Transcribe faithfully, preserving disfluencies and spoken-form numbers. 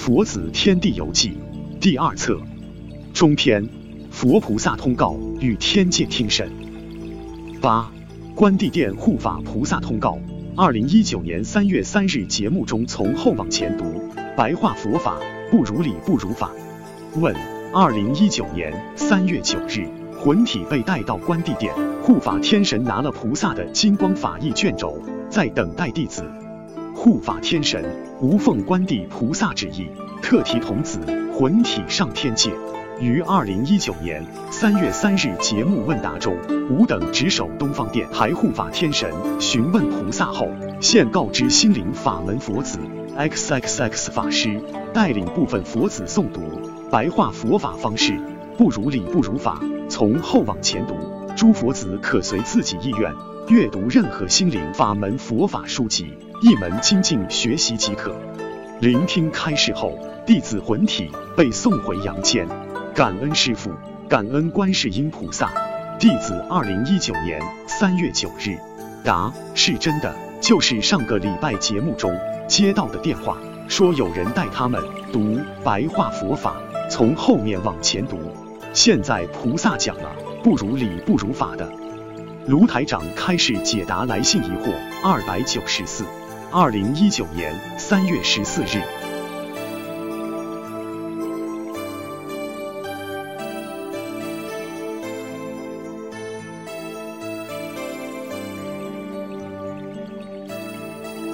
佛子天地游记》第二册中篇，佛菩萨通告与天界听审。八、关帝殿护法菩萨通告。二零一九年三月三日节目中从后往前读，白话佛法不如理不如法。问：二零一九年三月九日，魂体被带到关帝殿，护法天神拿了菩萨的金光法义卷轴，在等待弟子。护法天神无奉关帝菩萨旨意，特提童子魂体上天界。于二零一九年三月三日节目问答中，吾等值守东方殿台护法天神询问菩萨后，现告知心灵法门佛子 X X X 法师带领部分佛子诵读白话佛法方式，不如理不如法。从后往前读，诸佛子可随自己意愿阅读任何心灵法门佛法书籍，一门精进学习即可。聆听开示后，弟子魂体被送回阳间。感恩师父，感恩观世音菩萨。弟子二零一九年三月九日。答：是真的，就是上个礼拜节目中接到的电话，说有人带他们读白话佛法，从后面往前读。现在菩萨讲了不如理不如法的。卢台长开示解答来信疑惑二百九十四。二零一九年三月十四日。